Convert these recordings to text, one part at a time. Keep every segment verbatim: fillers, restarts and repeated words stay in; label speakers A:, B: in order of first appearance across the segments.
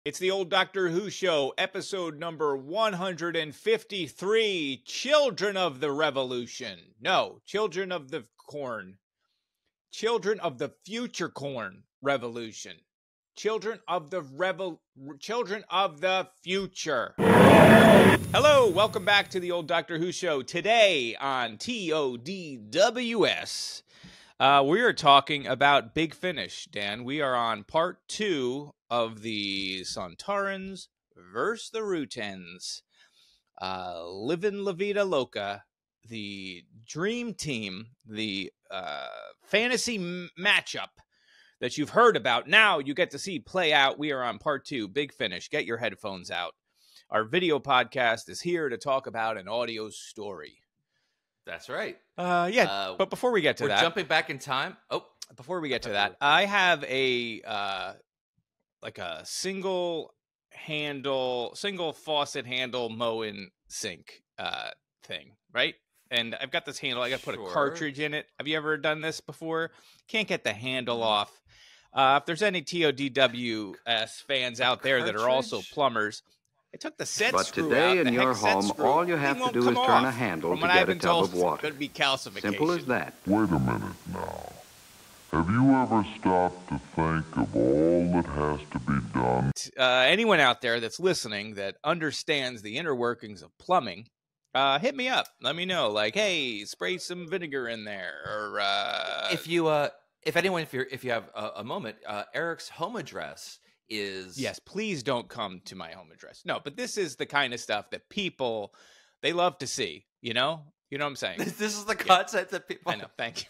A: It's the old Doctor Who show, episode number one hundred fifty-three, Children of the Revolution. No, Children of the Corn. Children of the Future Corn Revolution. Children of the Revol... Children of the Future. Hello, welcome back to the old Doctor Who show. Today on T O D W S, uh, we are talking about Big Finish, Dan. We are on part two of the Sontarans versus the Rutens. Uh, Livin' La Vida Loca, the dream team, the uh, fantasy m- matchup that you've heard about. Now you get to see play out. We are on part two, Big Finish. Get your headphones out. Our video podcast is here to talk about an audio story.
B: That's right.
A: Uh, yeah,
B: uh,
A: but before we get to
B: we're
A: that...
B: We're jumping back in time. Oh,
A: Before we get to that, I have a... Uh, like a single handle, single faucet handle Moen sink uh, thing, right? And I've got this handle. I got to put
B: sure.
A: a cartridge in it. Have you ever done this before? Can't get the handle off. Uh, if there's any T O D W S fans
B: a
A: out there
B: cartridge?
A: that are also plumbers, I took the set
C: but
A: screw
C: today
A: out.
C: in your home,
A: screw,
C: all you have to do is turn a handle to get a tub of water.
A: It's be calcification.
C: Simple as that.
D: Wait a minute now. Have you ever stopped to think of all that has to be done?
A: Uh, anyone out there that's listening that understands the inner workings of plumbing, uh, hit me up. Let me know. Like, hey, spray some vinegar in there. Or uh...
B: if you, uh, if anyone, if you if you have a, a moment, uh, Eric's home address is
A: yes. Please don't come to my home address. No, but this is the kind of stuff that people they love to see. You know, you know what I'm saying.
B: This is the content yeah. that people.
A: I know. Thank you.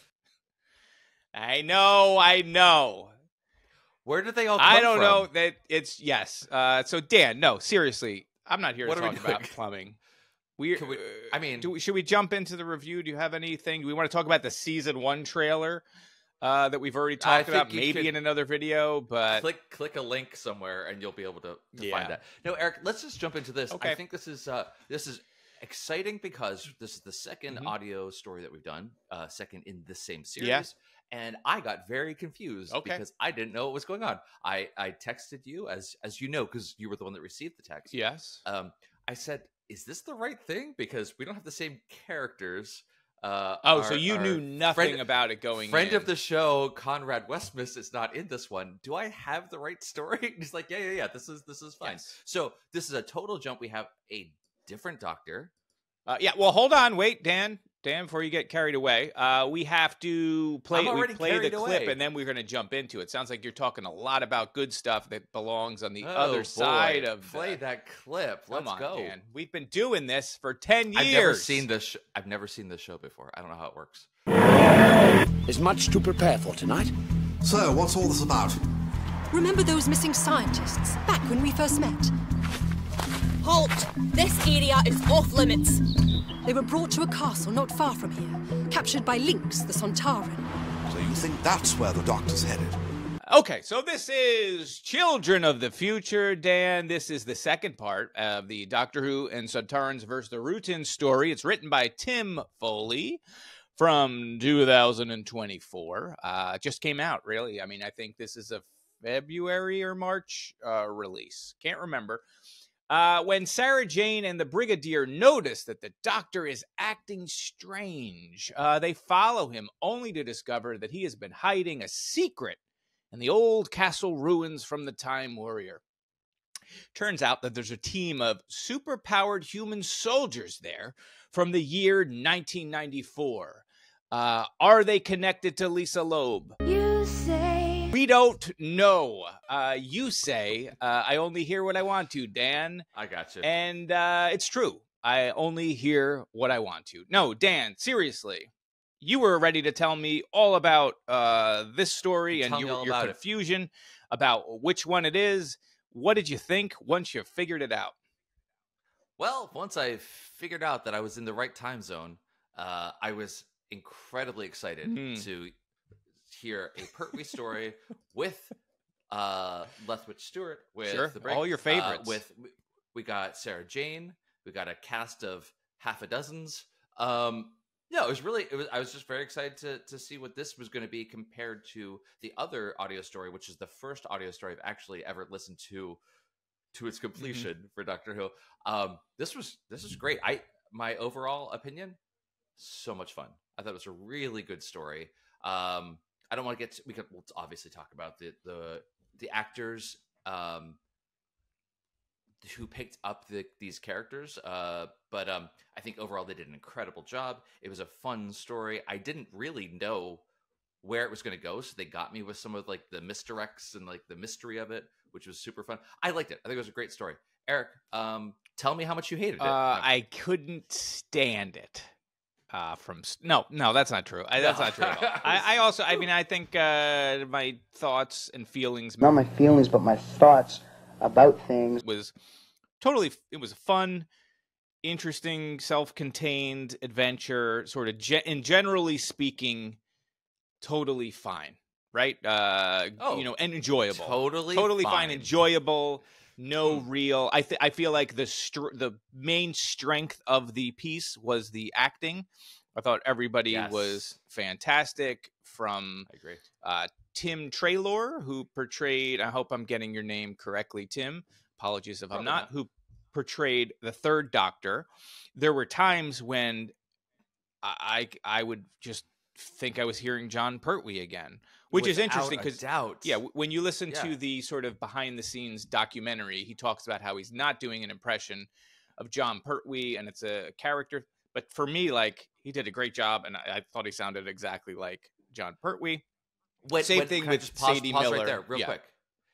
A: I know, I know.
B: Where did they all come
A: I don't
B: from?
A: know that it's yes. Uh, so Dan, no, seriously, I'm not here
B: what
A: to talk about plumbing. We,
B: we, I mean,
A: do we, should we jump into the review? Do you have anything? Do we want to talk about the season one trailer uh, that we've already talked about? Maybe in another video, but
B: click click a link somewhere and you'll be able to, to
A: yeah.
B: find that. No, Eric, let's just jump into this.
A: Okay.
B: I think this is uh, this is exciting because this is the second mm-hmm. audio story that we've done, uh, second in the same series.
A: Yeah.
B: And I got very confused
A: okay.
B: because I didn't know what was going on. I, I texted you, as as you know, because you were the one that received the text.
A: Yes.
B: Um, I said, is this the right thing? Because we don't have the same characters. Uh,
A: oh,
B: our,
A: so you knew nothing
B: friend,
A: about it going
B: friend
A: in.
B: of the show, Conrad Westmus, is not in this one. Do I have the right story? He's like, yeah, yeah, yeah, this is, this is fine.
A: Yes.
B: So this is a total jump. We have a different doctor.
A: Uh, yeah, well, hold on. Wait, Dan. Dan, before you get carried away, uh, we have to play, we play the clip,
B: away.
A: and then we're going to jump into it. Sounds like you're talking a lot about good stuff that belongs on the
B: oh,
A: other
B: boy.
A: side of
B: play
A: the...
B: that clip. Let's
A: Come on,
B: go.
A: Dan. We've been doing this for ten years.
B: I've never seen this. Sh- I've never seen this show before. I don't know how it works.
E: There's much to prepare for tonight.
F: So, what's all this about?
G: Remember those missing scientists back when we first met?
H: Halt! This area is off limits.
G: They were brought to a castle not far from here, captured by Lynx, the Sontaran.
F: So you think that's where the doctor's headed?
A: Okay, so this is Children of the Future, Dan. This is the second part of the Doctor Who and Sontarans versus the Rutens story. It's written by Tim Foley from two thousand twenty-four. Uh, just came out, really. I mean, I think this is a February or March uh, release. Can't remember. Uh, when Sarah Jane and the Brigadier notice that the Doctor is acting strange, uh, they follow him only to discover that he has been hiding a secret in the old castle ruins from the Time Warrior. Turns out that there's a team of super-powered human soldiers there from the year nineteen ninety-four. Uh, are they connected to Lisa Loeb?
H: You say...
A: We don't know. Uh, you say, uh, I only hear what I want to, Dan.
B: I got you.
A: And uh, it's true. I only hear what I want to. No, Dan, seriously. You were ready to tell me all about uh, this story and you, your confusion it. about which one it is. What did you think once you figured it out?
B: Well, once I figured out that I was in the right time zone, uh, I was incredibly excited mm. to hear a Pertwee story with uh, Lethbridge Stewart, with
A: sure.
B: the break,
A: all your favorites.
B: Uh, with we got Sarah Jane, we got a cast of half a dozens. Um, yeah, it was really. It was. I was just very excited to to see what this was going to be compared to the other audio story, which is the first audio story I've actually ever listened to to its completion mm-hmm. for Doctor Who. Um, this was this was great. I my overall opinion, so much fun. I thought it was a really good story. Um, I don't want to get to, we could we'll obviously talk about the the the actors um, who picked up the, these characters, uh, but um, I think overall they did an incredible job. It was a fun story. I didn't really know where it was going to go, so they got me with some of like the misdirects and like the mystery of it, which was super fun. I liked it. I think it was a great story. Eric, um, tell me how much you hated it.
A: Uh, I couldn't stand it. Uh, from no, no, that's not true. I, that's no. not true at all. I, I also, I mean, I think uh, my thoughts and feelings,
I: not my feelings, but my thoughts about things,
A: was totally. It was a fun, interesting, self-contained adventure, sort of. Ge- and generally speaking, totally fine, right? Uh,
B: oh,
A: you know, and enjoyable.
B: Totally,
A: totally fine,
B: fine
A: enjoyable. No real. I th- I feel like the str- the main strength of the piece was the acting. I thought everybody
B: yes.
A: was fantastic. From
B: I agree.
A: Uh, Tim Traylor, who portrayed. I hope I'm getting your name correctly, Tim. Apologies if Probably I'm not, not. Who portrayed the Third Doctor. There were times when I I, I would just think I was hearing Jon Pertwee again, which
B: Without
A: is interesting because
B: doubt,
A: yeah, when you listen
B: yeah.
A: to the sort of behind the scenes documentary, he talks about how he's not doing an impression of Jon Pertwee, and it's a character. But for me, like he did a great job, and I, I thought he sounded exactly like Jon Pertwee.
B: When,
A: Same
B: when,
A: thing
B: with
A: with
B: just pause,
A: Sadie
B: pause
A: Miller.
B: Right there, real
A: yeah.
B: quick.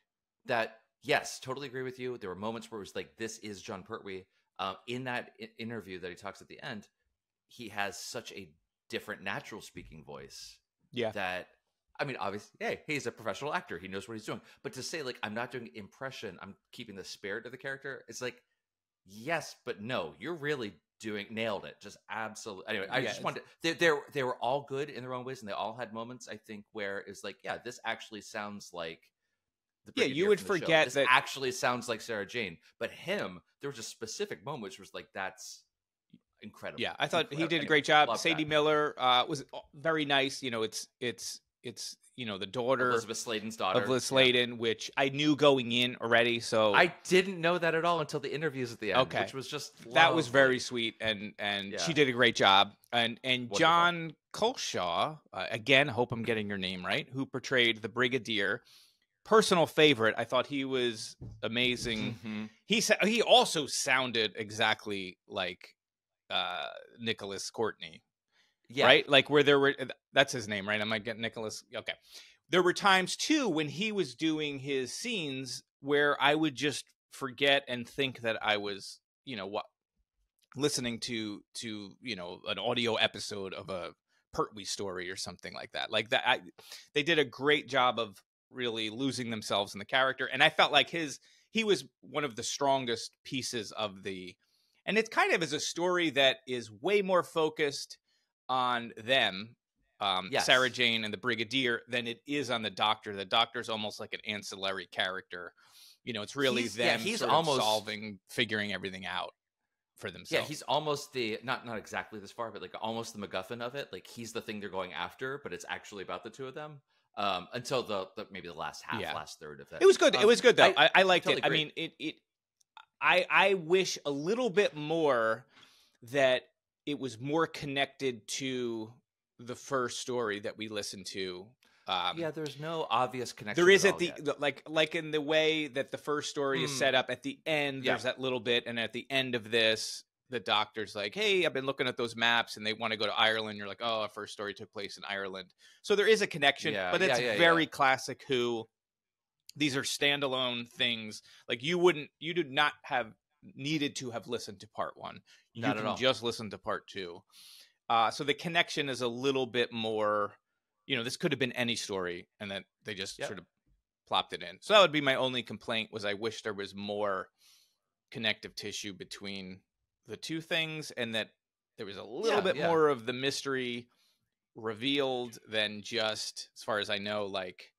B: That yes, totally agree with you. There were moments where it was like, "This is Jon Pertwee." Uh, in that I- interview that he talks at the end, he has such a different natural speaking voice.
A: Yeah.
B: That, I mean, obviously, hey, he's a professional actor. He knows what he's doing. But to say, like, I'm not doing impression, I'm keeping the spirit of the character, it's like, yes, but no, you're really doing, nailed it. Just absolutely. Anyway, I
A: yeah,
B: just wanted, they, they, they were all good in their own ways, and they all had moments, I think, where it's like, yeah, this actually sounds like the
A: Yeah, you would forget
B: this
A: that.
B: actually sounds like Sarah Jane. But him, there was just specific moments where it's like, that's incredible.
A: Yeah, I thought
B: incredible.
A: he did a
B: Anyway,
A: great job.
B: love
A: Sadie
B: that.
A: Miller uh, was very nice. You know, it's it's it's you know the daughter
B: Elizabeth Sladen's daughter
A: of Liz Sladen, yeah. which I knew going in already. So
B: I didn't know that at all until the interviews at the end,
A: okay.
B: which was just lovely.
A: That was very sweet, and and yeah. she did a great job. And and
B: Wonderful.
A: John Colshaw, uh, again, hope I'm getting your name right, who portrayed the Brigadier. Personal favorite. I thought he was amazing.
B: Mm-hmm.
A: He sa- he also sounded exactly like uh Nicholas Courtney,
B: yeah,
A: right? Like where there were, that's his name, right? I might get Nicholas. Okay, there were times too when he was doing his scenes where I would just forget and think that I was, you know, what listening to to you know an audio episode of a Pertwee story or something like that. Like that, I, they did a great job of really losing themselves in the character, and I felt like his he was one of the strongest pieces of the. And it kind of is a story that is way more focused on them, um,
B: yes.
A: Sarah Jane and the Brigadier, than it is on the Doctor. The Doctor's almost like an ancillary character. You know, it's really
B: he's,
A: them
B: yeah, he's
A: sort
B: almost,
A: of solving, figuring everything out for themselves.
B: Yeah, he's almost the, not not exactly this far, but like almost the MacGuffin of it. Like he's the thing they're going after, but it's actually about the two of them. Um, until the, the maybe the last half,
A: yeah.
B: last third of it.
A: It was good.
B: Um,
A: it was good, though. I, I, I liked
B: totally
A: it.
B: agree.
A: I mean, it it. I, I wish a little bit more that it was more connected to the first story that we listened to. Um,
B: yeah, there's no obvious connection.
A: There is
B: at,
A: at the
B: yet.
A: like like in the way that the first story mm. is set up. At the end,
B: yeah.
A: there's that little bit, and at the end of this, the Doctor's like, "Hey, I've been looking at those maps, and they want to go to Ireland." You're like, "Oh, our first story took place in Ireland," so there is a connection,
B: yeah,
A: but it's
B: yeah, yeah,
A: very
B: yeah.
A: classic Who. These are standalone things. Like you wouldn't, you did not have needed to have listened to part one. You
B: not
A: can just listen to part two. Uh, so the connection is a little bit more, you know, this could have been any story, and then they just
B: yep.
A: sort of plopped it in. So that would be my only complaint, was I wish there was more connective tissue between the two things, and that there was a little
B: yeah,
A: bit
B: yeah.
A: more of the mystery revealed than just, as far as I know, like,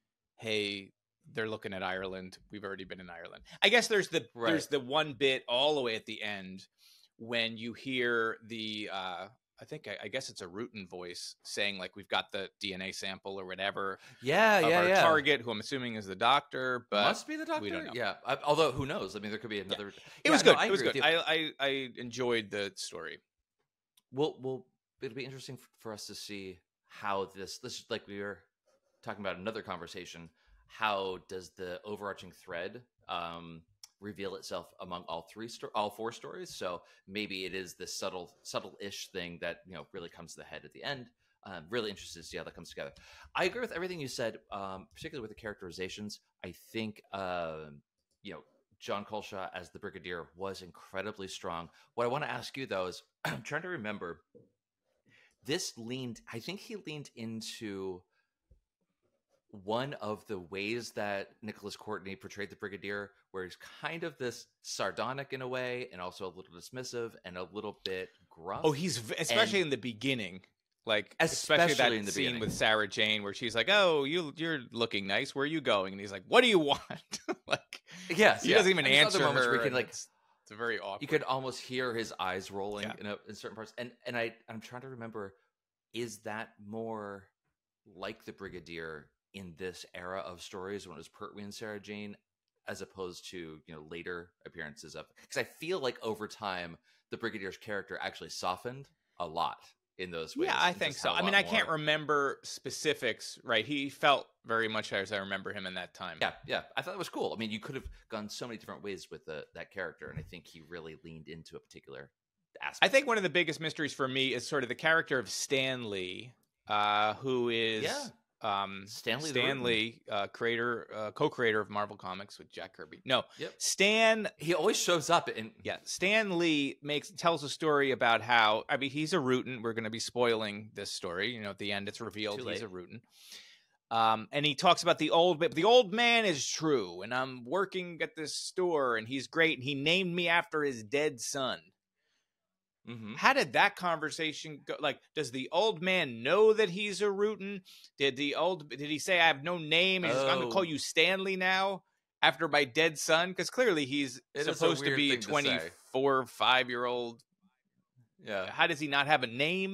A: hey, they're looking at Ireland. We've already been in Ireland. I guess there's the
B: right.
A: there's the one bit all the way at the end when you hear the uh, I think I, I guess it's a Rutan voice saying like we've got the D N A sample or whatever.
B: Yeah,
A: of
B: yeah,
A: our
B: yeah.
A: target, who I'm assuming is the doctor, but
B: must be the doctor.
A: We don't know.
B: Yeah, I, although who knows? I mean, there could be another.
A: Yeah. It
B: yeah,
A: was
B: no,
A: good.
B: I
A: it was
B: agree
A: good.
B: with you.
A: I, I I enjoyed the story.
B: We'll we'll it'll be interesting for us to see how this this like we were talking about another conversation. How does the overarching thread um, reveal itself among all three sto- all four stories? So maybe it is this subtle subtle-ish thing that you know really comes to the head at the end. Um, really interested to see how that comes together. I agree with everything you said, um, particularly with the characterizations. I think uh, you know John Colshaw as the Brigadier was incredibly strong. What I want to ask you though is I'm trying to remember. This leaned. I think he leaned into one of the ways that Nicholas Courtney portrayed the Brigadier, where he's kind of this sardonic in a way, and also a little dismissive and a little bit gruff.
A: Oh, he's especially
B: and,
A: in the beginning, like
B: especially,
A: especially that
B: in the
A: scene
B: beginning.
A: with Sarah Jane, where she's like, "Oh, you you're looking nice. Where are you going?" And he's like, "What do you want?" like,
B: yes,
A: he
B: yeah.
A: doesn't even
B: and
A: answer
B: moments
A: her.
B: where you can, like,
A: it's, it's very awkward.
B: You could almost hear his eyes rolling
A: yeah.
B: in, a, in certain parts, and and I I'm trying to remember, is that more like the Brigadier in this era of stories when it was Pertwee and Sarah Jane, as opposed to you know later appearances of? Because I feel like over time the Brigadier's character actually softened a lot in those ways.
A: Yeah, I think so. I mean, I can't
B: more...
A: remember specifics. Right, he felt very much as I remember him in that time.
B: Yeah, yeah, I thought it was cool. I mean, you could have gone so many different ways with the, that character, and I think he really leaned into a particular aspect.
A: I think one of the biggest mysteries for me is sort of the character of Stan Lee, uh, who is.
B: Yeah.
A: Um,
B: Stanley,
A: Stanley, uh, creator, uh, co-creator of Marvel Comics with Jack Kirby. No,
B: yep.
A: Stan.
B: He always shows up in.
A: Yeah, Stan Lee makes tells a story about how I mean he's a Rutan. We're going to be spoiling this story. You know, at the end it's revealed he's a Rutan. Um, and he talks about the old, the old man is true, and I'm working at this store, and he's great, and he named me after his dead son.
B: Mm-hmm.
A: How did that conversation go? Like, does the old man know that he's a Rutan? Did the old did he say I have no name? And
B: oh.
A: I'm gonna call you Stanley now after my dead son? Because clearly he's
B: it
A: supposed to be a twenty-four, five year old.
B: Yeah.
A: How does he not have a name?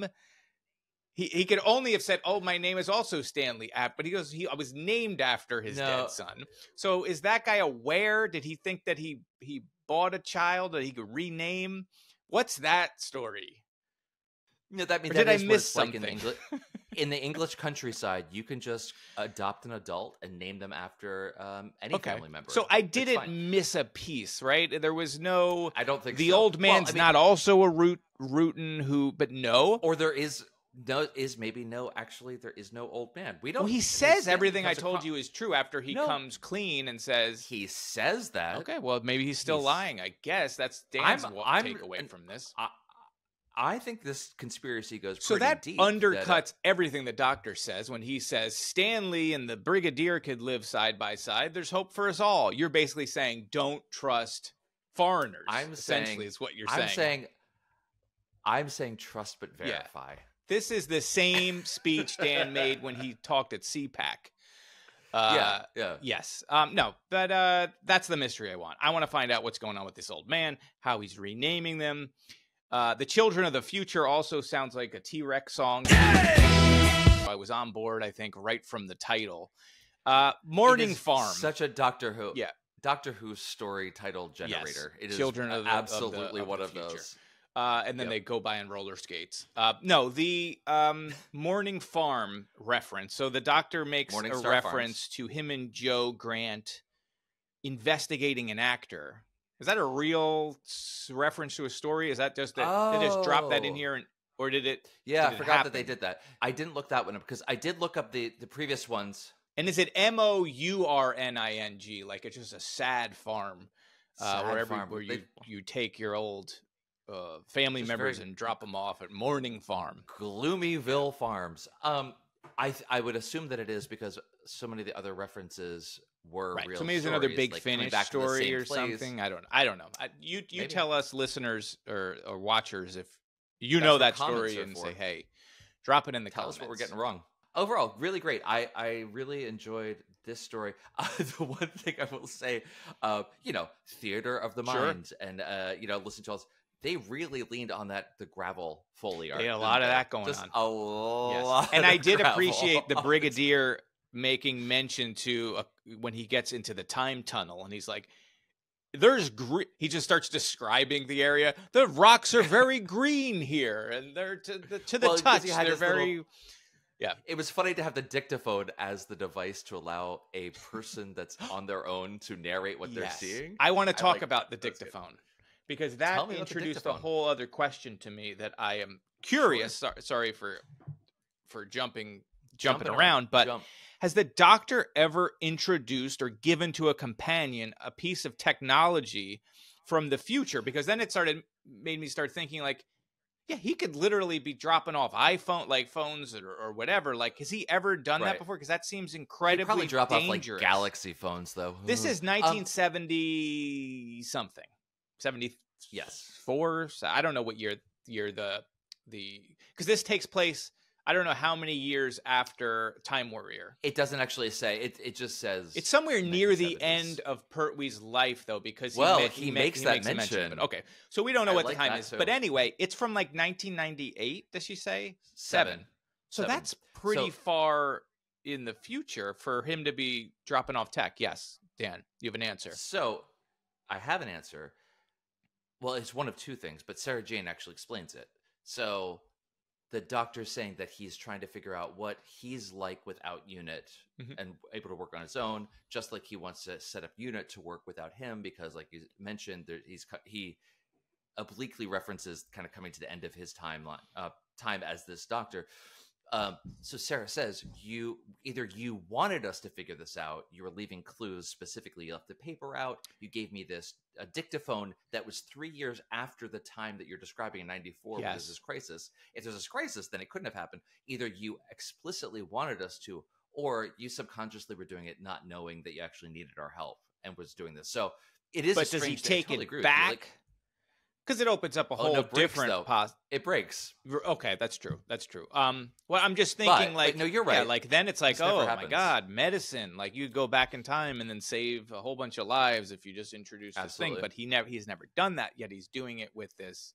A: He he could only have said, "Oh, my name is also Stanley," but he goes, "He I was named after his
B: no.
A: dead son." So is that guy aware? Did he think that he he bought a child that he could rename? What's that story?
B: No, that means
A: or did
B: that
A: I miss something?
B: Like in, the Engli- in the English countryside, you can just adopt an adult and name them after um, any
A: okay.
B: family member.
A: So I didn't miss a piece, right? There was no.
B: I don't think
A: the
B: so.
A: old man's
B: well, I mean,
A: not also a root Rutan who, but no,
B: or there is no is maybe no. Actually, there is no old man. We don't.
A: Well, he says everything I told
B: across...
A: you is true after he
B: no.
A: comes clean and says
B: he says that.
A: Okay, well maybe he's still he's... lying. I guess that's Dan's I'm, I'm, takeaway from this.
B: I, I think this conspiracy goes
A: so
B: pretty
A: that
B: deep.
A: undercuts
B: that, uh,
A: everything the doctor says when he says Stanley and the Brigadier could live side by side. There's hope for us all. You're basically saying don't trust foreigners.
B: I'm
A: essentially
B: saying,
A: is what you're
B: I'm
A: saying.
B: saying. I'm saying trust but verify.
A: Yeah. This is the same speech Dan made when he talked at C PAC. Uh,
B: yeah, yeah.
A: Yes. Um, no, but uh, that's the mystery I want. I want to find out what's going on with this old man, how he's renaming them. Uh, the Children of the Future also sounds like a T-Rex song. I was on board, I think, right from the title. Uh, Morning Farm.
B: Such a Doctor Who.
A: Yeah.
B: Doctor Who story title generator.
A: Yes.
B: It is
A: Children of the,
B: absolutely
A: of the, of
B: one
A: the
B: of
A: future.
B: those.
A: Uh, and then yep. they go by on roller skates. Uh, no, the um, Morning Farm reference. So the Doctor makes
B: Morning
A: a
B: Star
A: reference
B: Farms.
A: to him and Joe Grant investigating an actor. Is that a real s- reference to a story? Is that just that
B: oh.
A: they just dropped that in here, and, or did it?
B: Yeah,
A: did
B: I
A: it
B: forgot
A: happen?
B: that they did that. I didn't look that one up because I did look up the, the previous ones.
A: And is it M O U R N I N G? Like it's just a sad farm, uh,
B: sad
A: where every,
B: farm.
A: where you
B: they,
A: you take your old uh, family members
B: very,
A: and drop them off at Morning Farm,
B: Gloomyville Farms. Um, I I would assume that it is because so many of the other references were
A: right.
B: real.
A: So maybe it's
B: stories,
A: another Big
B: like
A: Finish
B: back
A: story or
B: place.
A: something. I don't know. I don't know. I, you you
B: maybe.
A: tell us listeners or, or watchers if you
B: That's
A: know
B: what
A: that
B: comments
A: story
B: are
A: and
B: for.
A: say, hey, drop it in the
B: tell
A: comments.
B: us what we're getting wrong. Overall, really great. I, I really enjoyed this story. Uh, the one thing I will say, uh, you know, theater of the
A: Sure.
B: mind, and uh, you know, listen to us. they really leaned on that the gravel Foley art.
A: They had a lot of
B: they?
A: that going
B: Just
A: on.
B: A lot.
A: Yes. And
B: of
A: I did
B: gravel
A: appreciate the
B: art.
A: Brigadier making mention to uh, when he gets into the time tunnel, and he's like, "There's green." He just starts describing the area. The rocks are very green here, and they're to the to the
B: Well,
A: touch.
B: because he had
A: They're
B: this
A: very.
B: little-
A: Yeah.
B: It was funny to have the dictaphone as the device to allow a person that's on their own to narrate what they're
A: Yes.
B: seeing.
A: I want to talk
B: like
A: about
B: that.
A: the
B: That's good.
A: dictaphone because that
B: Tell me about the
A: introduced a
B: dictaphone.
A: whole other question to me that I am curious. So- sorry for for jumping jumping,
B: Jumping
A: around, but
B: Jump.
A: has the Doctor ever introduced or given to a companion a piece of technology from the future? Because then it started made me start thinking like, yeah, he could literally be dropping off iPhone like phones or, or whatever. Like, has he ever done that
B: Right.
A: before? Because that seems
B: He'd
A: incredibly
B: probably drop
A: dangerous.
B: off like Galaxy phones, though.
A: This
B: Ugh.
A: is nineteen seventy something, seventy
B: Yes.
A: four. So I don't know what year year the the because this takes place. I don't know how many years after Time Warrior.
B: It doesn't actually say. It It just says
A: It's somewhere near the
B: nineteen seventies.
A: end of Pertwee's life, though, because he,
B: Well,
A: ma-
B: he
A: ma-
B: makes that
A: a
B: mention.
A: But okay, so we don't know
B: I
A: what
B: like
A: the time
B: that,
A: is.
B: too.
A: But anyway, it's from like nineteen ninety-eight. Does she say
B: Seven.
A: So
B: Seven.
A: that's pretty
B: So-
A: far in the future for him to be dropping off tech. Yes, Dan, you have an answer.
B: So, I have an answer. Well, it's one of two things, but Sarah Jane actually explains it. So, the Doctor's saying that he's trying to figure out what he's like without Unit
A: Mhm.
B: and able to work on his own, just like he wants to set up Unit to work without him, because, like you mentioned, there, he's co- he obliquely references kind of coming to the end of his timeline, uh, time as this Doctor. Um, so Sarah says, you either you wanted us to figure this out, you were leaving clues, specifically you left the paper out, you gave me this a dictaphone that was three years after the time that you're describing in ninety-four when
A: Yes.
B: there's this crisis. If there's this crisis, then it couldn't have happened. Either you explicitly wanted us to, or you subconsciously were doing it not knowing that you actually needed our help and was doing this. So it is a
A: But does he
B: strange thing. I
A: take
B: totally
A: it
B: agree with you.
A: back?
B: Like,
A: Because it opens up a
B: Oh,
A: whole
B: no, it breaks,
A: different
B: though.
A: pos-
B: it breaks.
A: Okay, that's true. That's true. Um, well, I'm just thinking,
B: But-
A: like,
B: but no, you're
A: yeah,
B: right.
A: like then it's like,
B: This never
A: oh my
B: happens.
A: god, medicine. Like you go back in time and then save a whole bunch of lives if you just introduce this thing.
B: Absolutely.
A: But he never, he's never done that yet. He's doing it with this.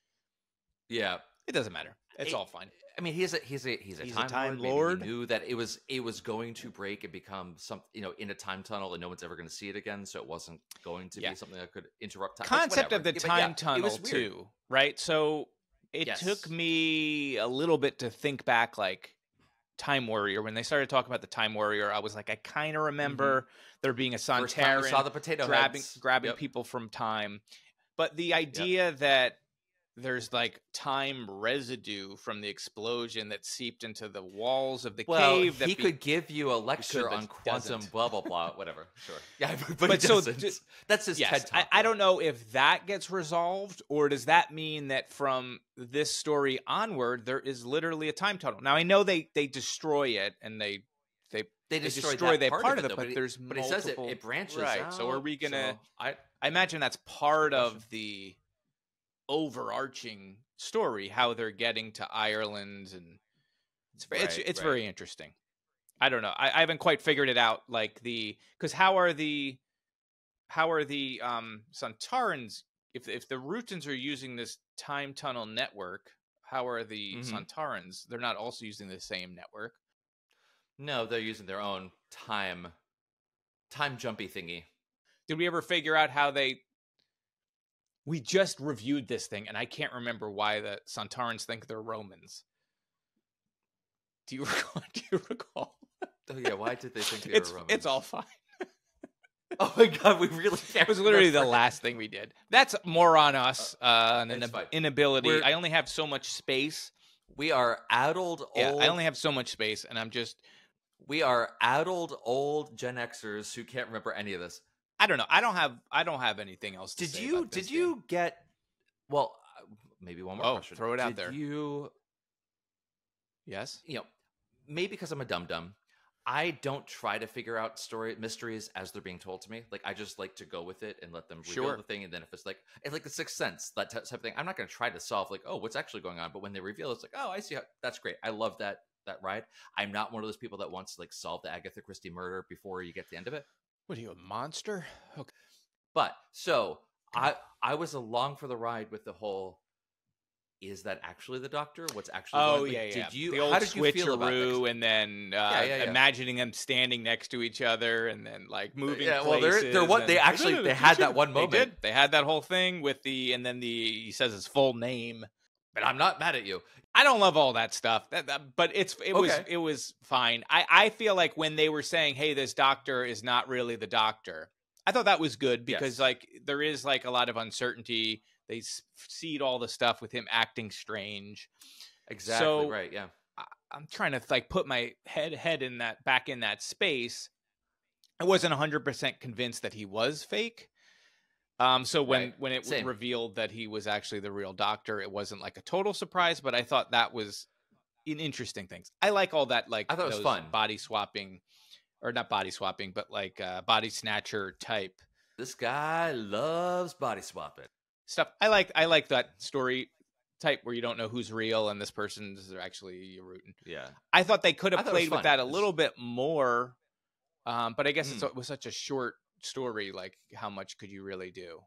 B: Yeah.
A: It doesn't matter. It's
B: It-
A: all fine.
B: I mean, he's a he's a he's a
A: He's a
B: time,
A: Time
B: lord. Maybe
A: Lord.
B: He knew that it was it was going to break and become some you know in a time tunnel, and no one's ever going to see it again. So it wasn't going to
A: Yeah.
B: be something that could interrupt time. Like,
A: Concept of
B: whatever.
A: the
B: Yeah, but yeah,
A: time
B: it
A: tunnel
B: was weird.
A: too, right? So it
B: Yes.
A: took me a little bit to think back, like Time Warrior. When they started talking about the Time Warrior, I was like, I kind of remember there being a
B: Mm-hmm. First time we
A: Sontaran
B: saw the potato
A: grabbing
B: heads.
A: grabbing
B: Yep.
A: people from time, but the idea that there's like time residue from the explosion that seeped into the walls of the
B: Well,
A: cave. That
B: he
A: be-
B: could give you a lecture
A: but
B: on quantum
A: doesn't.
B: blah blah blah whatever. Sure. Yeah, but,
A: But
B: he
A: so
B: doesn't.
A: d-
B: That's his
A: Yes,
B: TED
A: I,
B: talk.
A: I don't know if that gets resolved, or does that mean that from this story onward, there is literally a time tunnel? Now I know they they destroy it and they they
B: They
A: they
B: destroyed
A: destroy
B: that
A: that
B: part
A: part
B: of
A: of
B: it,
A: it,
B: though,
A: but
B: but it-
A: there's
B: but it says it-
A: multiple-
B: it branches
A: right. So are
B: out,
A: we gonna?
B: so I
A: I imagine that's part
B: question.
A: of the overarching story, how they're getting to Ireland, and it's ve- it's
B: Right,
A: it's
B: right.
A: very interesting. I don't know. I, I haven't quite figured it out. Like the because how are the how are the um Sontarans if if the Rutans are using this time tunnel network? How are the
B: Mhm.
A: Sontarans? They're not also using the same network.
B: No, they're using their own time time jumpy thingy.
A: Did we ever figure out how they? We just reviewed this thing, and I can't remember why the Sontarans think they're Romans. Do you recall? Do you recall?
B: Oh yeah, why did they think they
A: It's
B: were Romans?
A: it's all fine.
B: Oh my god, we really can't
A: It was literally the
B: remember.
A: last thing we did. That's more on us. Uh, and an
B: it's fine.
A: inability.
B: We're-
A: I only have so much space.
B: We are addled
A: Yeah,
B: old
A: I only have so much space, and I'm just.
B: we are addled old Gen Xers who can't remember any of this.
A: I don't know. I don't have. I don't have anything else. To
B: Did
A: say
B: you
A: about this
B: did you
A: game.
B: get well uh, maybe one more
A: Oh,
B: question.
A: throw it out
B: Did
A: there.
B: You
A: Yes.
B: you know, maybe because I'm a dum dum, I don't try to figure out story mysteries as they're being told to me. Like I just like to go with it and let them reveal
A: Sure.
B: the thing. And then if it's like it's like the Sixth Sense, that type of thing, I'm not going to try to solve like, oh, what's actually going on. But when they reveal, it's like, oh, I see. How, that's great. I love that that ride. I'm not one of those people that wants to like solve the Agatha Christie murder before you get to the end of it.
A: What are you, a monster? Okay.
B: But so I I was along for the ride with the whole. Is that actually the Doctor? What's actually?
A: Oh
B: going?
A: yeah,
B: Like,
A: yeah.
B: Did you?
A: The old
B: how did you feel about
A: switcheroo,
B: that?
A: and then uh,
B: Yeah, yeah, yeah.
A: imagining them standing next to each other, and then like moving.
B: Yeah, well, they're
A: places
B: they're what
A: and-
B: they actually they had that one moment.
A: They did. They had that whole thing with the, and then the he says his full name.
B: But I'm not mad at you.
A: I don't love all that stuff, that, that, but it's it was
B: Okay.
A: it was fine. I I feel like when they were saying, "Hey, this Doctor is not really the Doctor," I thought that was good because
B: Yes.
A: like there is like a lot of uncertainty. They s- seed all the stuff with him acting strange.
B: Exactly
A: So,
B: right. Yeah.
A: I, I'm trying to like put my head head in that back in that space. I wasn't one hundred percent convinced that he was fake. Um, so when
B: Right.
A: when it was
B: Same.
A: revealed that he was actually the real Doctor, it wasn't like a total surprise, but I thought that was an interesting things. I like all that, like
B: I thought it was
A: those
B: fun.
A: body swapping, or not body swapping, but like uh, body snatcher type
B: This guy loves body swapping.
A: stuff. I like I like that story type where you don't know who's real and this person's actually rooting.
B: Yeah.
A: I thought they could
B: I
A: have
B: thought it was
A: played with
B: fun.
A: that a
B: It was-
A: little bit more, um, but I guess it's,
B: Hmm.
A: it was such a short story. Like, how much could you really do?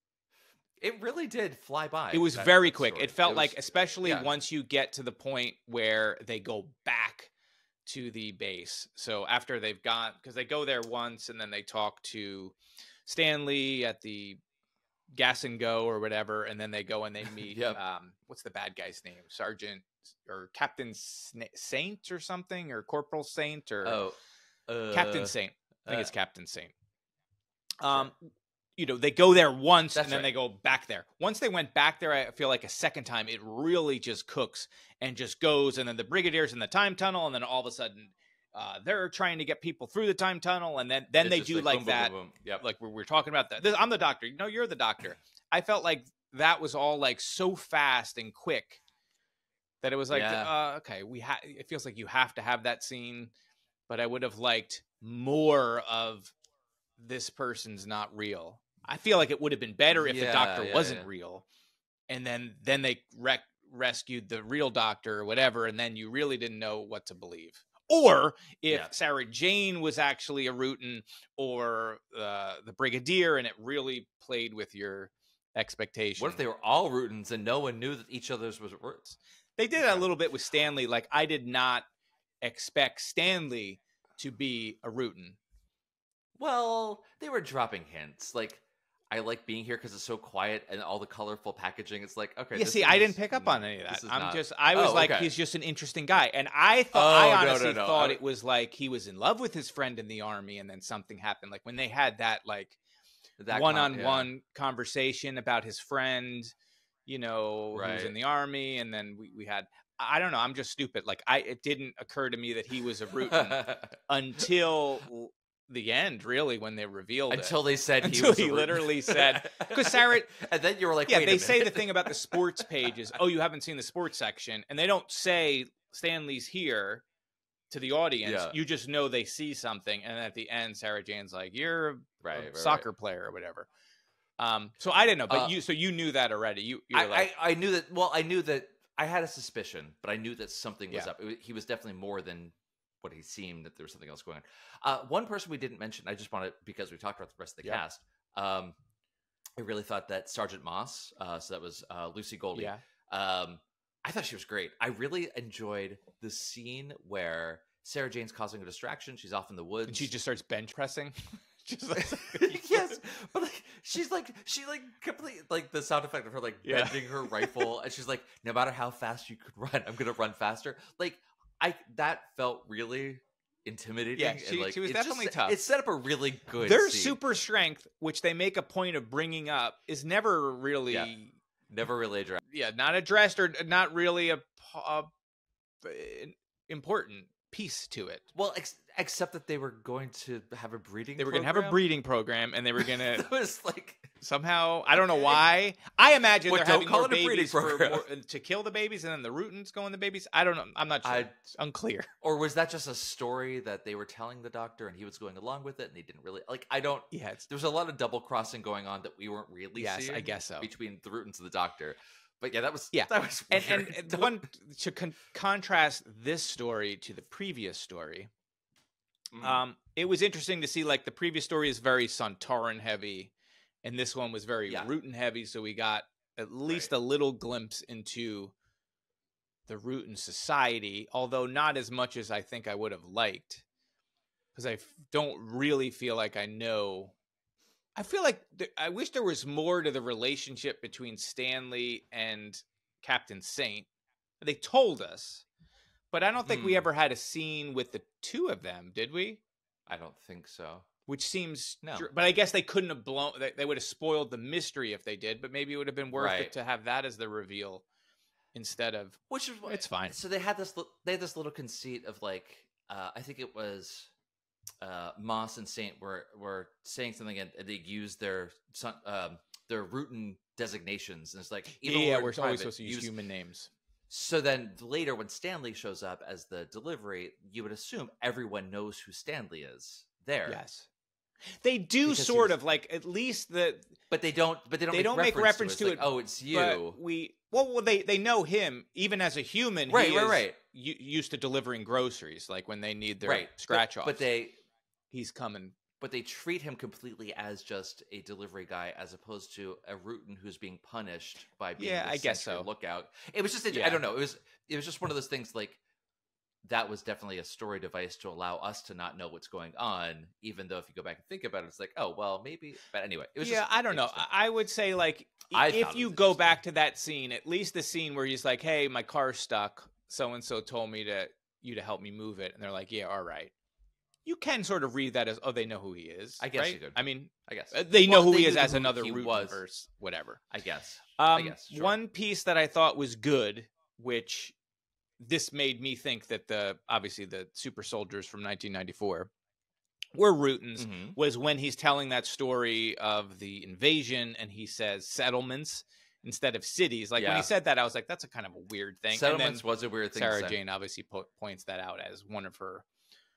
B: It really did fly by.
A: It was
B: that-
A: very
B: that
A: quick.
B: story.
A: It felt
B: was-
A: like, especially
B: yeah.
A: once you get to the point where they go back to the base. So after they've gone, because they go there once and then they talk to Stanley at the Gas and Go or whatever, and then they go and they meet.
B: Yep.
A: um, what's the bad guy's name? Sergeant or Captain Sna- Saint or something, or Corporal Saint or
B: Oh, uh,
A: Captain Saint. I think
B: uh,
A: it's Captain Saint. Um, you know, they go there once
B: That's
A: and then
B: right.
A: they go back there. Once they went back there, I feel like a second time, it really just cooks and just goes. And then the Brigadier's in the time tunnel, and then all of a sudden, uh, they're trying to get people through the time tunnel, and then then
B: It's
A: they
B: just
A: do
B: like
A: like,
B: boom, boom,
A: that.
B: boom, boom. Yep.
A: Like we we're talking about that. This, I'm the Doctor. No, you're the Doctor. I felt like that was all like so fast and quick that it was like,
B: Yeah.
A: uh, okay, we ha- it feels like you have to have that scene, but I would have liked more of this person's not real. I feel like it would have been better if the
B: Yeah,
A: Doctor
B: yeah,
A: wasn't
B: yeah.
A: real, and then then they rec- rescued the real Doctor or whatever, and then you really didn't know what to believe. Or if
B: Yeah.
A: Sarah Jane was actually a Rutan or uh, the Brigadier, and it really played with your expectation.
B: What if they were all Rootins and no one knew that each other's was words?
A: They did a little bit with Stanley. Like, I did not expect Stanley to be a Rutan.
B: Well, they were dropping hints. Like, I like being here because it's so quiet and all the colorful packaging. It's like, okay.
A: Yeah,
B: this
A: see, I
B: is-
A: didn't pick up on
B: mm,
A: any of
B: this
A: that.
B: is
A: I'm
B: not-
A: just, I was
B: Oh,
A: like,
B: okay.
A: he's just an interesting guy. And I thought,
B: Oh,
A: I
B: no, no,
A: honestly
B: no.
A: thought
B: I-
A: it was like he was in love with his friend in the army, and then something happened. Like when they had that, like,
B: That con-
A: one-on-one conversation about his friend, you know, who was
B: Right.
A: in the army, and then we, we had, I don't know, I'm just stupid. Like, I, it didn't occur to me that he was a Rutan
B: yeah.
A: until the end, really, when they revealed it.
B: Until they said he
A: Until
B: was
A: he
B: a Rootin.
A: literally said- 'cause Sarah-
B: and then you were like,
A: Yeah,
B: wait
A: they
B: a
A: say the
B: minute.
A: thing about the sports pages. Oh, you haven't seen the sports section, and they don't say Stanley's here to the audience.
B: Yeah.
A: You just know they see something, and at the end, Sarah Jane's like, "You're a,
B: Right,
A: a
B: right, right.
A: soccer player or whatever." Um, so I didn't know, but
B: Uh,
A: you, so you knew that already. You, you were
B: I,
A: like,
B: I, I knew that. Well, I knew that I had a suspicion, but I knew that something was
A: Yeah.
B: up. It was, he was definitely more than what he seemed. That there was something else going on. Uh, one person we didn't mention. I just wanted because we talked about the rest of the
A: Yeah.
B: cast. Um, I really thought that Sergeant Moss. Uh, so that was uh, Lucy Goldie.
A: yeah,
B: Um, I thought she was great. I really enjoyed the scene where Sarah Jane's causing a distraction. She's off in the woods.
A: and she just starts bench pressing. Just like,
B: yes, but like she's like she like complete like the sound effect of her like
A: Yeah.
B: bending her rifle, and she's like, no matter how fast you could run, I'm gonna run faster. Like I that felt really intimidating.
A: Yeah,
B: and,
A: she-
B: like,
A: she was
B: it just-
A: definitely tough.
B: It set up a really good.
A: their
B: scene.
A: super strength, which they make a point of bringing up, is never really.
B: Yeah. never really addressed.
A: yeah, not addressed or not really a, a, a important piece to it.
B: Well, ex- except that they were going to have a breeding.
A: They were going to have a
B: program.
A: breeding program, and they were going to
B: It was like
A: somehow, I don't know why. I imagine
B: Well,
A: they're
B: don't
A: having
B: call
A: more
B: it a breeding
A: babies for
B: program.
A: more, to kill the babies, and then the Rootans go in the babies. I don't know. I'm not sure.
B: I-
A: It's unclear.
B: or was that just a story that they were telling the doctor, and he was going along with it, and they didn't really like. I don't.
A: Yeah, it's,
B: There was a lot of double crossing going on that we weren't really
A: yes,
B: seeing.
A: I guess so.
B: Between the Rootins and the Doctor, but yeah, that was
A: Yeah.
B: that was
A: And,
B: weird.
A: and, and the one to con- contrast this story to the previous story,
B: Mhm.
A: um, it was interesting to see like the previous story is very Sontaran heavy, and this one was very
B: yeah.
A: Rutan heavy, so we got at least right. a little glimpse into the Rutan society, although not as much as I think I would have liked, because I f- don't really feel like I know. I feel like th- I wish there was more to the relationship between Stanley and Captain Saint. They told us, but I don't think mm. we ever had a scene with the two of them, did we?
B: I don't think so.
A: Which seems,
B: no.
A: Dr- but I guess they couldn't have blown. They, they would have spoiled the mystery if they did. But maybe it would have been worth
B: right.
A: it to have that as the reveal. Instead of,
B: which is
A: it's fine.
B: So they had this, they had this little conceit of like, uh, I think it was uh, Moss and Saint were were saying something, and they used their son, um, their Rutan designations, and it's like,
A: even yeah, we're always supposed to use, use human names.
B: So then later, when Stanley shows up as the delivery, you would assume everyone knows who Stanley is there.
A: Yes. They do because sort was, of like at least the,
B: but they don't. But they don't.
A: They
B: make
A: don't
B: reference
A: make reference
B: to,
A: to
B: it.
A: it.
B: Like, oh, it's you.
A: But we well, well, they they know him even as a human.
B: Right,
A: he
B: right,
A: is
B: right.
A: U- used to delivering groceries, like when they need their
B: right.
A: scratch offs.
B: But, but they,
A: he's coming.
B: But they treat him completely as just a delivery guy, as opposed to a Rutan who's being punished by being
A: yeah,
B: the
A: I guess so.
B: Lookout. It was just, a, yeah. I don't know. It was it was just one of those things like. That was definitely a story device to allow us to not know what's going on, even though if you go back and think about it, it's like, oh, well, maybe. But anyway, it was
A: yeah,
B: just
A: I don't know. I would say, like,
B: I
A: if you go back to that scene, at least the scene where he's like, hey, my car's stuck. So-and-so told me to you to help me move it. And they're like, yeah, all right. You can sort of read that as, oh, they know who he is.
B: I guess
A: right?
B: you could.
A: I mean,
B: I guess.
A: Uh, they know
B: well,
A: who
B: they
A: he is as
B: who
A: another
B: he
A: Rutan
B: was.
A: verse, whatever.
B: I guess.
A: Um,
B: I guess. Sure.
A: One piece that I thought was good, which... this made me think that the obviously the super soldiers from nineteen ninety-four were Rutans, mm-hmm. was when he's telling that story of the invasion and he says settlements instead of cities. Like yeah. when he said that, I was like, that's a kind of a weird thing.
B: Settlements was a weird thing.
A: Sarah Jane obviously po- points that out as one of her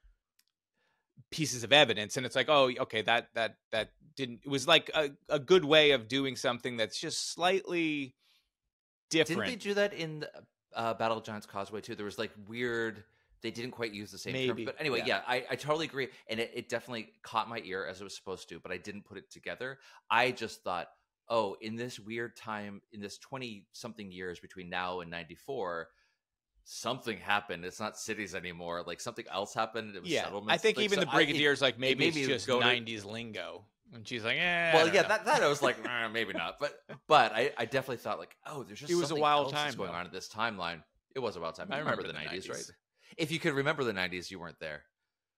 A: pieces of evidence. And it's like, oh, okay, that that that didn't, it was like a, a good way of doing something that's just slightly different.
B: Didn't they do that in the Uh, Battle of Giants Causeway too? There was like weird. They didn't quite use the same
A: Maybe.
B: term, but anyway,
A: yeah,
B: yeah I, I totally agree, and it, it definitely caught my ear as it was supposed to. But I didn't put it together. I just thought, oh, in this weird time, in this twenty something years between now and ninety-four, something happened. It's not cities anymore. Like something else happened. It was
A: yeah,
B: settlements.
A: I think
B: like,
A: even
B: so
A: the Brigadier's
B: I,
A: like maybe
B: it
A: it's just nineties to... lingo. And she's like, eh.
B: Well, yeah, that, that I was like, eh, maybe not. But but I, I definitely thought like, oh, there's just
A: it was
B: something
A: a wild
B: else
A: time
B: that's going
A: though.
B: on at this timeline. It was a wild time.
A: I
B: I remember, remember the, the nineties, right? If you could remember the nineties, you weren't there.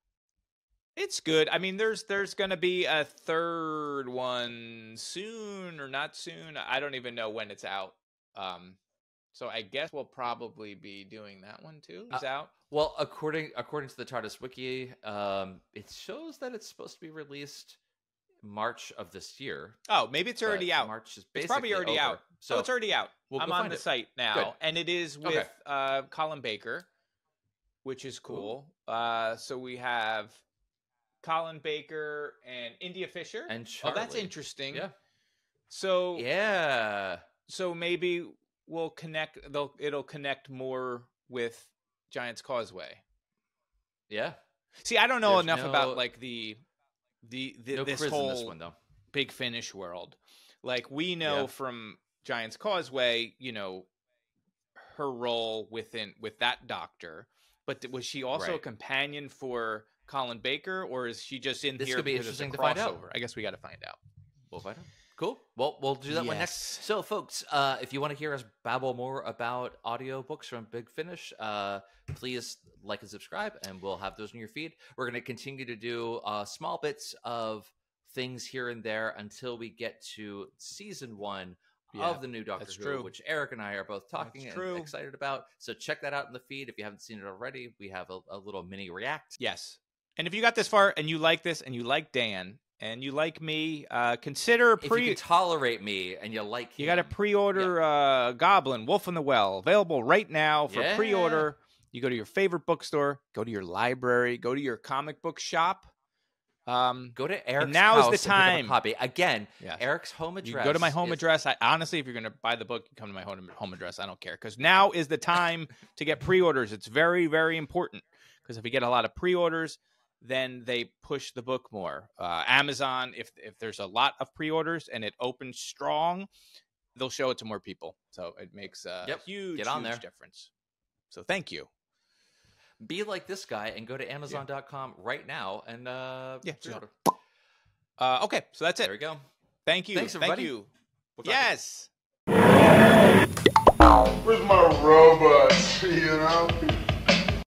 A: It's good. I mean, there's there's going to be a third one soon or not soon. I don't even know when it's out. Um, so I guess we'll probably be doing that one too. Is uh, out.
B: Well, according according to the TARDIS wiki, um, it shows that it's supposed to be released March of this year.
A: Oh, maybe it's already out.
B: March is
A: it's probably already
B: over.
A: out. So oh, it's already out. We'll I'm on the
B: it.
A: site now,
B: Good.
A: and it is with
B: okay.
A: uh, Colin Baker, which is cool. Uh, so we have Colin Baker and India Fisher.
B: And Charlie.
A: Oh, that's interesting.
B: Yeah.
A: So
B: yeah.
A: So maybe we'll connect. They'll it'll connect more with Giants Causeway.
B: Yeah.
A: See, I don't know
B: There's
A: enough
B: no...
A: about like the the, the
B: no
A: this
B: Chris
A: whole
B: in this one, though.
A: Big Finish world. Like we know
B: yeah.
A: from Giants Causeway, you know, her role within with that doctor. But was she also
B: right.
A: a companion for Colin Baker, or is she just in
B: this
A: here
B: could be
A: because
B: interesting
A: it's a
B: to find out.
A: crossover? I guess we got to find out.
B: We'll find out. Cool. Well, we'll do that
A: yes.
B: one next. So, folks, uh, if you want to hear us babble more about audiobooks from Big Finish, uh, please like and subscribe, and we'll have those in your feed. We're going to continue to do uh, small bits of things here and there until we get to season one yeah, of the new Doctor Who,
A: true.
B: which Eric and I are both talking
A: that's
B: and
A: true.
B: excited about. So check that out in the feed. If you haven't seen it already, we have a, a little mini react.
A: Yes. And if you got this far and you like this and you like Dan and you like me, uh, consider pre.
B: If you can tolerate me and you like,
A: you
B: got
A: to pre-order yeah. uh, Goblin Wolf in the Well, available right now for
B: yeah.
A: pre-order. You go to your favorite bookstore, go to your library, go to your comic book shop. Um,
B: go to Eric's
A: now's
B: house
A: the time.
B: And pick up a copy. Again,
A: yes.
B: Eric's home address.
A: You can go to my home
B: is...
A: address. I honestly, if you're going to buy the book, you come to my home, home address. I don't care, because now is the time to get pre-orders. It's very, very important, because if we get a lot of pre-orders, then they push the book more. Uh, Amazon, if if there's a lot of pre-orders and it opens strong, they'll show it to more people. So it makes a
B: yep.
A: huge,
B: Get on
A: huge
B: there.
A: difference. So thank you.
B: Be like this guy and go to Amazon dot com yeah. right now and uh,
A: yeah. Uh, okay, so that's it.
B: There we go.
A: Thank you.
B: Thanks, everybody.
A: Thank you.
B: We'll
A: yes.
D: Where's my robot? You know.